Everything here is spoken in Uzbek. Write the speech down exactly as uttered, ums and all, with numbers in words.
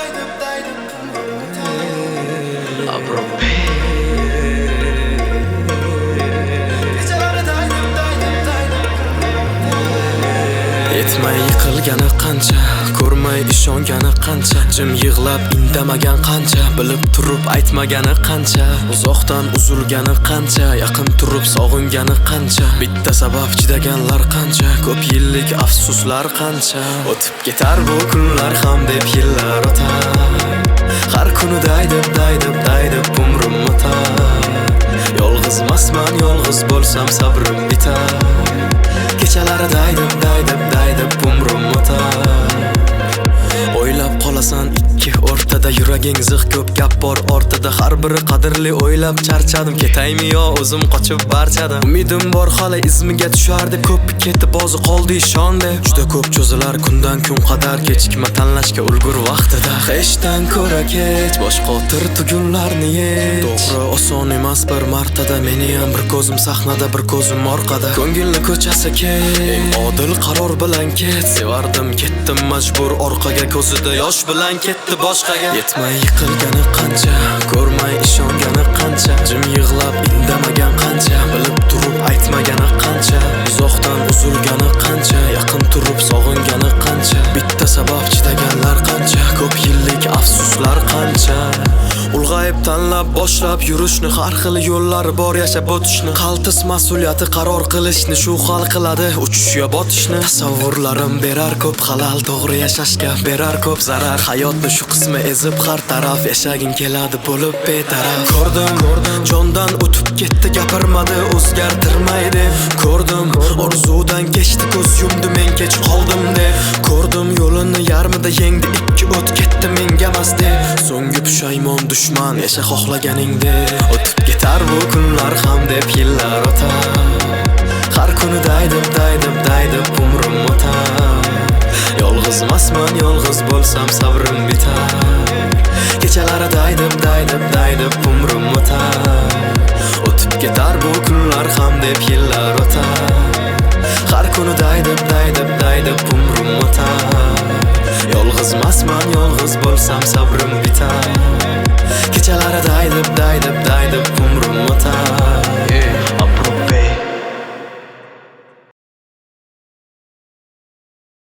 Yetmay yiqilgani qancha, ko'rmay ishongani qancha, jim yig'lab indamagan qancha, bilib turib aytmagani qancha, uzoqdan uzilgani qancha, yaqin turib sog'ingani qancha, bitta sabab chidaganlar qancha, ko'p yillik afsuslar qancha. O'tib ketar bu kunlar ham deb yillar o'tar, har kuni daydib daydib daydib umrim o'tar. Yolg'izmasman, yolg'iz bo'lsam sabrim bitar, kechalari daydib daydib daydib umrim o'tar. O'ylab qolasan ikki o'rtada, yuraging ziq, ko'p gap bor ortada, har biri qadrli. O'ylab charchadim, ketaymi yo o'zim qochib barchadan. Umidim bor hali izmiga tushar deb, ko'p ketib ozi qoldi ishon deb. Juda ko'p cho'zilar kundan kun qadar, kechikma tanlashga ulgur vaqtida. Hechdan ko'ra kech boshqa o'tir tugunlarni ye. To'g'ri oson emas bir martada, meni ham bir ko'zim sahnada, bir ko'zim orqada. Ko'ngilni ko'chasi kech, eng odil qaror bilan ket. Sevardim, ketdim majbur orqaga, ko'zida yosh bilan ketdi boshqaga. Yetmay yiqilgani qancha, ko'rmay ishongani qancha, jim yig'lab indamagan qancha, bilib turib aytmagani qancha, uzoqdan uzilgani qancha, yaqin turib sog'ingani qancha, bitta sabab chidaganlar qancha, ko'p yillik afsuslar qancha. Ulg'ayib tanlab boshlab yurishni, har xil yo'llari bor yashab o'tishni, qaltis mas'uliyati qaror qilishni, shu hal qiladi uchish yo botishni. Tasavvurlarim berar ko'p xalal, to'g'ri yashashga berar ko'p zarar. Hayotni shu qismi ezib har taraf, yashaging keladi bo'lib betaraf. Ko'rdim, jondan o'tib ketdi, gapirmadi o'zgartirmaydi. Ko'rdim, orzudan kechdi, ko'z yumdi, men kech qoldim deb. Ko'rdim, yo'lini yarmida yengdi, ikki o't ketdi menga emas deb. So'nggi pushaymon dushman, yasha xohlaganingdek. O'tib ketar bu kunlar ham deb yillar o'tar, har kuni daydib daydib daydib umrim o'tar. Yolg'izmasman, yolg'iz bo'lsam sabrim bitar, kechalari daydib daydib daydib umrim o'tar. O'tib ketar bu kunlar ham deb yillar o'tar, har kuni daydib daydib daydib umrim o'tar. Yolg'izmasman, yolg'iz bo'lsam sabrim bitar, kechalari daydib daydib daydib umrim o'tar.